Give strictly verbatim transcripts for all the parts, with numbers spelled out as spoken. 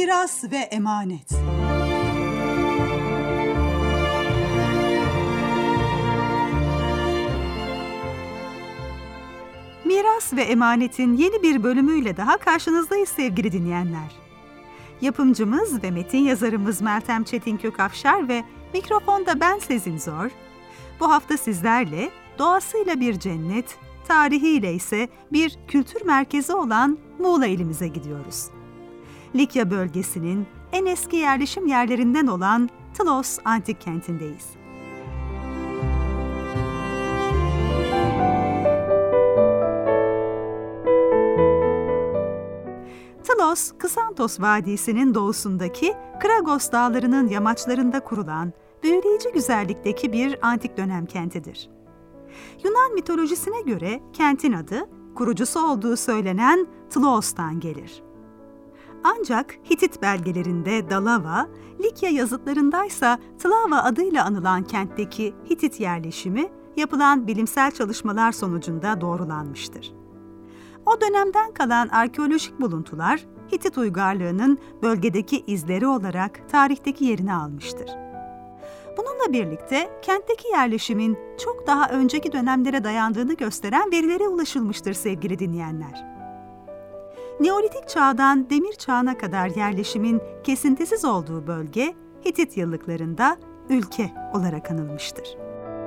Miras ve emanet. Miras ve emanetin yeni bir bölümüyle daha karşınızdayız sevgili dinleyenler. Yapımcımız ve metin yazarımız Meltem Çetinkök Afşar ve mikrofonda ben Sezin Zor. Bu hafta sizlerle doğasıyla bir cennet, tarihiyle ise bir kültür merkezi olan Muğla ilimize gidiyoruz. Likya bölgesinin en eski yerleşim yerlerinden olan Tilos Antik Kenti'ndeyiz. Tilos, Kısantos Vadisi'nin doğusundaki Kragos Dağları'nın yamaçlarında kurulan büyüleyici güzellikteki bir antik dönem kentidir. Yunan mitolojisine göre kentin adı, kurucusu olduğu söylenen Tloos'tan gelir. Ancak Hitit belgelerinde Dalava, Likya yazıtlarındaysa Tlava adıyla anılan kentteki Hitit yerleşimi yapılan bilimsel çalışmalar sonucunda doğrulanmıştır. O dönemden kalan arkeolojik buluntular, Hitit uygarlığının bölgedeki izleri olarak tarihteki yerini almıştır. Bununla birlikte kentteki yerleşimin çok daha önceki dönemlere dayandığını gösteren verilere ulaşılmıştır sevgili dinleyenler. Neolitik çağdan demir çağına kadar yerleşimin kesintisiz olduğu bölge, Hitit yıllıklarında ülke olarak anılmıştır.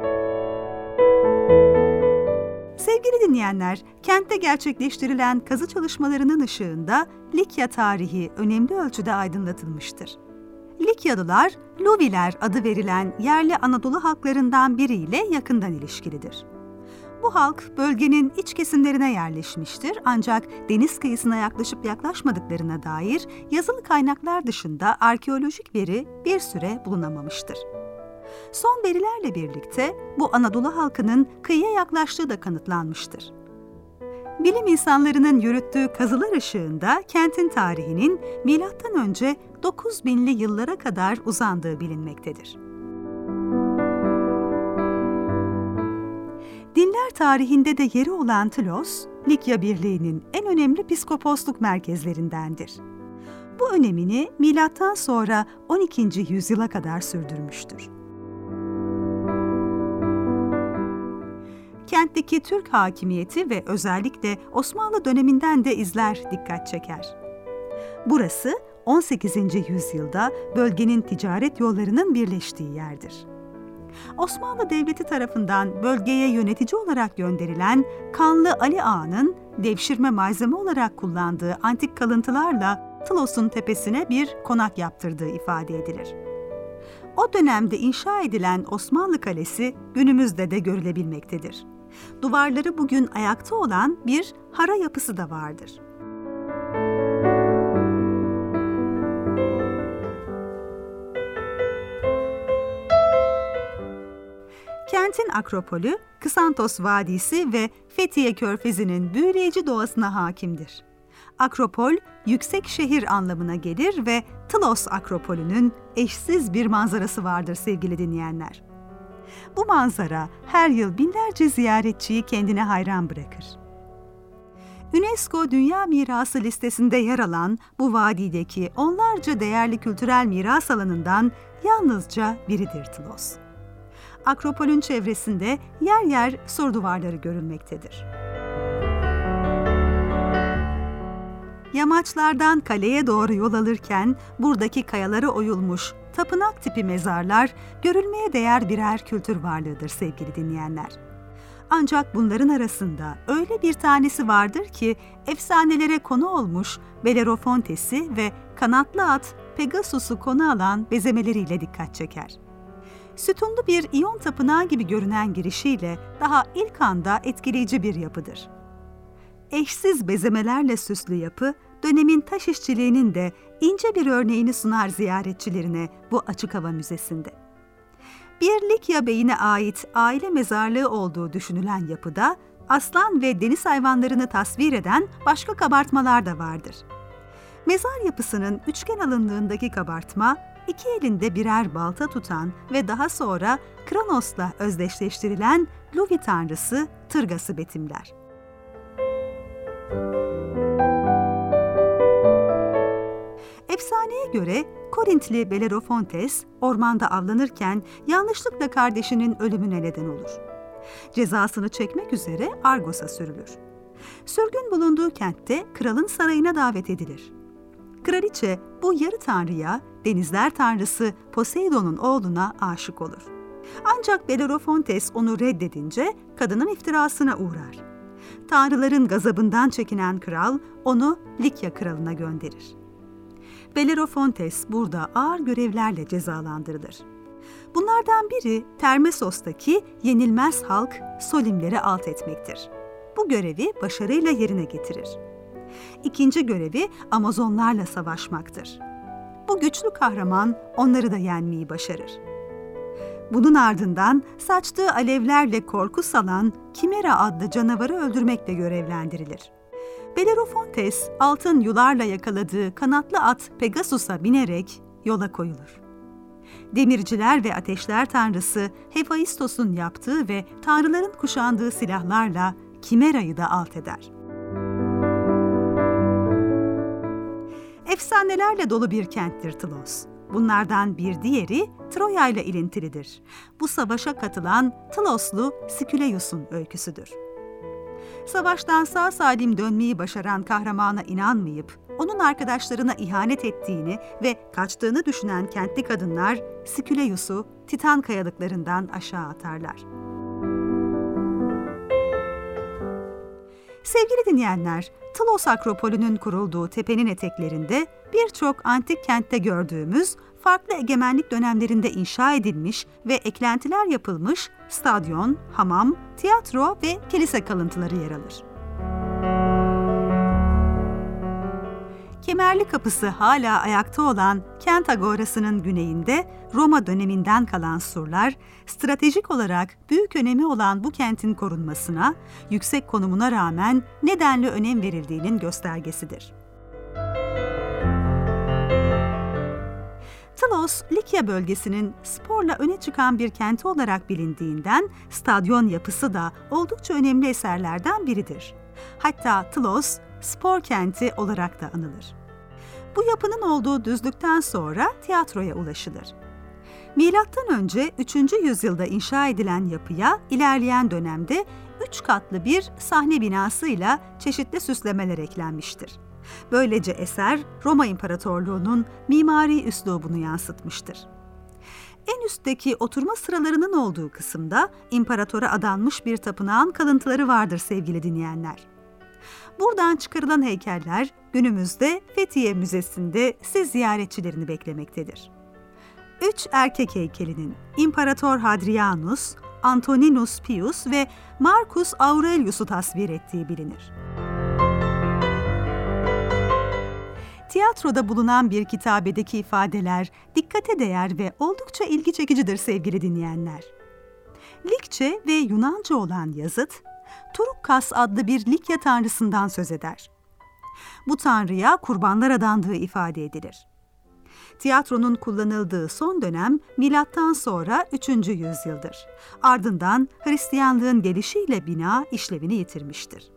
Sevgili dinleyenler, kentte gerçekleştirilen kazı çalışmalarının ışığında Likya tarihi önemli ölçüde aydınlatılmıştır. Likyalılar, Luviler adı verilen yerli Anadolu halklarından biriyle yakından ilişkilidir. Bu halk bölgenin iç kesimlerine yerleşmiştir ancak deniz kıyısına yaklaşıp yaklaşmadıklarına dair yazılı kaynaklar dışında arkeolojik veri bir süre bulunamamıştır. Son verilerle birlikte bu Anadolu halkının kıyıya yaklaştığı da kanıtlanmıştır. Bilim insanlarının yürüttüğü kazılar ışığında kentin tarihinin milattan önce dokuz binli yıllara kadar uzandığı bilinmektedir. Dinler tarihinde de yeri olan Tilos, Likya Birliği'nin en önemli piskoposluk merkezlerindendir. Bu önemini milattan sonra on ikinci yüzyıla kadar sürdürmüştür. Kentteki Türk hakimiyeti ve özellikle Osmanlı döneminden de izler dikkat çeker. Burası on sekizinci yüzyılda bölgenin ticaret yollarının birleştiği yerdir. Osmanlı Devleti tarafından bölgeye yönetici olarak gönderilen Kanlı Ali Ağa'nın devşirme malzeme olarak kullandığı antik kalıntılarla Tilos'un tepesine bir konak yaptırdığı ifade edilir. O dönemde inşa edilen Osmanlı Kalesi günümüzde de görülebilmektedir. Duvarları bugün ayakta olan bir hara yapısı da vardır. Kentin akropolü, Kısantos Vadisi ve Fethiye Körfezi'nin büyüleyici doğasına hakimdir. Akropol, yüksek şehir anlamına gelir ve Tilos Akropolü'nün eşsiz bir manzarası vardır sevgili dinleyenler. Bu manzara her yıl binlerce ziyaretçiyi kendine hayran bırakır. UNESCO Dünya Mirası listesinde yer alan bu vadideki onlarca değerli kültürel miras alanından yalnızca biridir Tilos. Akropolün çevresinde yer yer sur duvarları görülmektedir. Yamaçlardan kaleye doğru yol alırken buradaki kayalara oyulmuş tapınak tipi mezarlar görülmeye değer birer kültür varlığıdır sevgili dinleyenler. Ancak bunların arasında öyle bir tanesi vardır ki efsanelere konu olmuş Belerofontes'i ve kanatlı at Pegasus'u konu alan bezemeleriyle dikkat çeker. Sütunlu bir İyon tapınağı gibi görünen girişiyle daha ilk anda etkileyici bir yapıdır. Eşsiz bezemelerle süslü yapı, dönemin taş işçiliğinin de ince bir örneğini sunar ziyaretçilerine bu açık hava müzesinde. Bir Likya beyine ait aile mezarlığı olduğu düşünülen yapıda aslan ve deniz hayvanlarını tasvir eden başka kabartmalar da vardır. Mezar yapısının üçgen alınlığındaki kabartma, iki elinde birer balta tutan ve daha sonra Kronos'la özdeşleştirilen Luvi tanrısı Tırgas'ı betimler. Efsaneye göre Korintli Belerofontes ormanda avlanırken yanlışlıkla kardeşinin ölümüne neden olur. Cezasını çekmek üzere Argos'a sürülür. Sürgün bulunduğu kentte kralın sarayına davet edilir. Kraliçe bu yarı tanrıya, denizler tanrısı Poseidon'un oğluna aşık olur. Ancak Belerofontes onu reddedince kadının iftirasına uğrar. Tanrıların gazabından çekinen kral onu Likya kralına gönderir. Belerofontes burada ağır görevlerle cezalandırılır. Bunlardan biri Termessos'taki yenilmez halk Solimleri alt etmektir. Bu görevi başarıyla yerine getirir. İkinci görevi Amazonlarla savaşmaktır. Bu güçlü kahraman onları da yenmeyi başarır. Bunun ardından saçtığı alevlerle korku salan Kimera adlı canavarı öldürmekle görevlendirilir. Belerofontes altın yularla yakaladığı kanatlı at Pegasus'a binerek yola koyulur. Demirciler ve ateşler tanrısı Hephaistos'un yaptığı ve tanrıların kuşandığı silahlarla Kimera'yı da alt eder. Efsanelerle dolu bir kenttir Tilos. Bunlardan bir diğeri Troya ile ilintilidir. Bu savaşa katılan Tiloslu Siküleus'un öyküsüdür. Savaştan sağ salim dönmeyi başaran kahramana inanmayıp, onun arkadaşlarına ihanet ettiğini ve kaçtığını düşünen kentli kadınlar Siküleus'u Titan kayalıklarından aşağı atarlar. Sevgili dinleyenler, Tilos Akropolü'nün kurulduğu tepenin eteklerinde birçok antik kentte gördüğümüz farklı egemenlik dönemlerinde inşa edilmiş ve eklentiler yapılmış stadyon, hamam, tiyatro ve kilise kalıntıları yer alır. Kemerli Kapısı hala ayakta olan kent agorasının güneyinde Roma döneminden kalan surlar, stratejik olarak büyük önemi olan bu kentin korunmasına, yüksek konumuna rağmen nedenli önem verildiğinin göstergesidir. Tilos, Likya bölgesinin sporla öne çıkan bir kenti olarak bilindiğinden stadyon yapısı da oldukça önemli eserlerden biridir. Hatta Tilos, spor kenti olarak da anılır. Bu yapının olduğu düzlükten sonra tiyatroya ulaşılır. Milattan önce üçüncü yüzyılda inşa edilen yapıya ilerleyen dönemde üç katlı bir sahne binasıyla çeşitli süslemeler eklenmiştir. Böylece eser Roma İmparatorluğu'nun mimari üslubunu yansıtmıştır. En üstteki oturma sıralarının olduğu kısımda imparatora adanmış bir tapınağın kalıntıları vardır sevgili dinleyenler. Buradan çıkarılan heykeller günümüzde Fethiye Müzesi'nde siz ziyaretçilerini beklemektedir. Üç erkek heykelinin İmparator Hadrianus, Antoninus Pius ve Marcus Aurelius'u tasvir ettiği bilinir. Tiyatroda bulunan bir kitabedeki ifadeler dikkate değer ve oldukça ilgi çekicidir sevgili dinleyenler. Likçe ve Yunanca olan yazıt, Turukkas adlı bir Likya tanrısından söz eder. Bu tanrıya kurbanlar adandığı ifade edilir. Tiyatronun kullanıldığı son dönem milattan sonra üçüncü yüzyıldır. Ardından Hristiyanlığın gelişiyle bina işlevini yitirmiştir.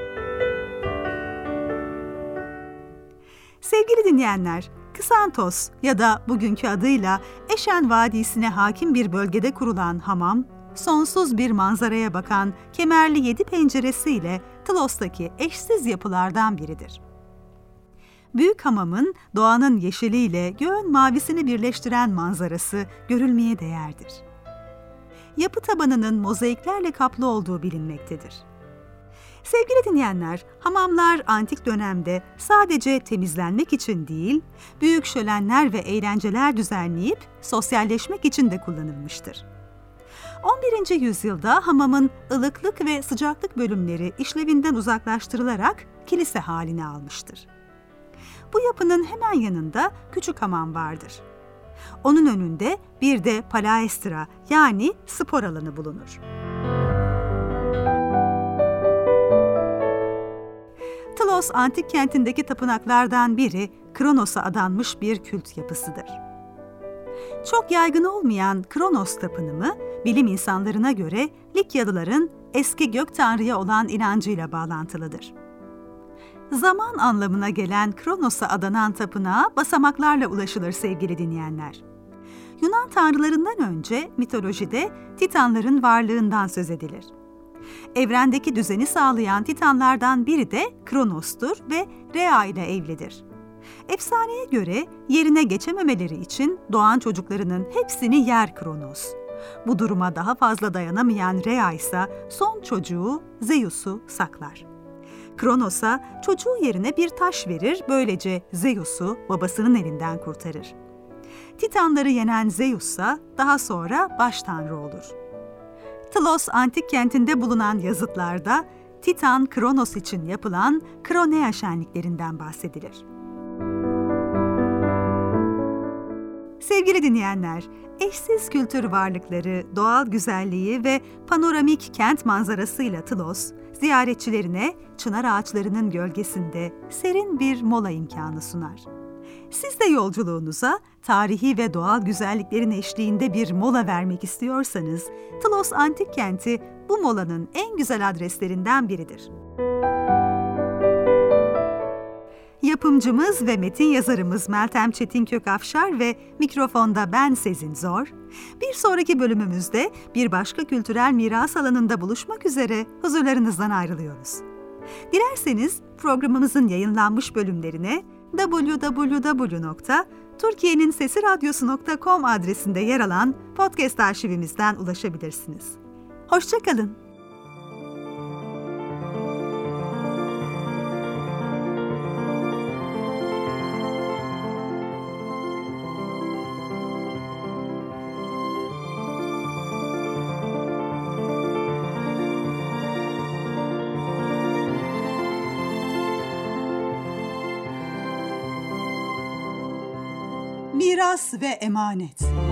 Sevgili dinleyenler, Kısantos ya da bugünkü adıyla Eşen Vadisi'ne hakim bir bölgede kurulan hamam, sonsuz bir manzaraya bakan kemerli yedi penceresiyle Tilos'taki eşsiz yapılardan biridir. Büyük hamamın doğanın yeşiliyle göğün mavisini birleştiren manzarası görülmeye değerdir. Yapı tabanının mozaiklerle kaplı olduğu bilinmektedir. Sevgili dinleyenler, hamamlar antik dönemde sadece temizlenmek için değil, büyük şölenler ve eğlenceler düzenleyip sosyalleşmek için de kullanılmıştır. on birinci yüzyılda hamamın ılıklık ve sıcaklık bölümleri işlevinden uzaklaştırılarak kilise halini almıştır. Bu yapının hemen yanında küçük hamam vardır. Onun önünde bir de palaestra yani spor alanı bulunur. Tilos antik kentindeki tapınaklardan biri Kronos'a adanmış bir kült yapısıdır. Çok yaygın olmayan Kronos tapınımı, bilim insanlarına göre Likyalıların eski gök tanrıya olan inancıyla bağlantılıdır. Zaman anlamına gelen Kronos'a adanan tapınağa basamaklarla ulaşılır sevgili dinleyenler. Yunan tanrılarından önce mitolojide Titanların varlığından söz edilir. Evrendeki düzeni sağlayan Titanlardan biri de Kronos'tur ve Rhea ile evlidir. Efsaneye göre yerine geçememeleri için doğan çocuklarının hepsini yer Kronos. Bu duruma daha fazla dayanamayan Rhea ise son çocuğu Zeus'u saklar. Kronos'a çocuğu yerine bir taş verir, böylece Zeus'u babasının elinden kurtarır. Titanları yenen Zeus ise daha sonra baş tanrı olur. Tilos antik kentinde bulunan yazıtlarda Titan Kronos için yapılan Kronea şenliklerinden bahsedilir. Sevgili dinleyenler, eşsiz kültür varlıkları, doğal güzelliği ve panoramik kent manzarasıyla Tilos, ziyaretçilerine çınar ağaçlarının gölgesinde serin bir mola imkanı sunar. Siz de yolculuğunuza tarihi ve doğal güzelliklerin eşliğinde bir mola vermek istiyorsanız, Tilos Antik Kenti bu molanın en güzel adreslerinden biridir. Yapımcımız ve metin yazarımız Meltem Çetinkök-Afşar ve mikrofonda ben Sezin Zor. Bir sonraki bölümümüzde bir başka kültürel miras alanında buluşmak üzere huzurlarınızdan ayrılıyoruz. Dilerseniz programımızın yayınlanmış bölümlerine double-u double-u double-u nokta türkiye'nin sesi radyosu nokta com adresinde yer alan podcast arşivimizden ulaşabilirsiniz. Hoşça kalın. Miras ve emanet.